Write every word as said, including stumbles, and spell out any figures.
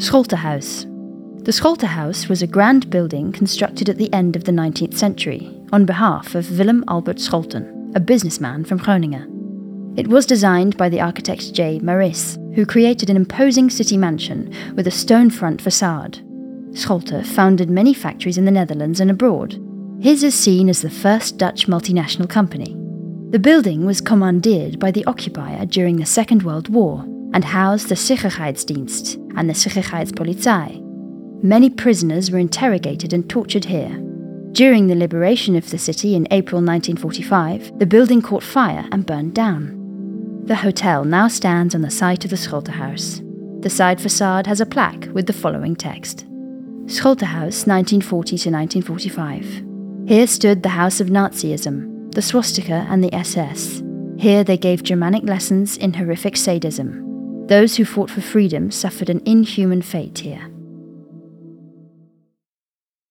Scholterhuis. The Scholterhuis was a grand building constructed at the end of the nineteenth century on behalf of Willem Albert Scholten, a businessman from Groningen. It was designed by the architect J. Maris, who created an imposing city mansion with a stone front facade. Scholte founded many factories in the Netherlands and abroad. His is seen as the first Dutch multinational company. The building was commandeered by the occupier during the Second World War and housed the Sicherheidsdienst and the Sicherheitspolizei. Many prisoners were interrogated and tortured here. During the liberation of the city in April nineteen forty-five, the building caught fire and burned down. The hotel now stands on the site of the Scholterhuis. The side facade has a plaque with the following text: Scholterhuis nineteen forty to nineteen forty-five. Here stood the house of Nazism, the swastika and the S S. Here they gave Germanic lessons in horrific sadism. Those who fought for freedom suffered an inhuman fate here.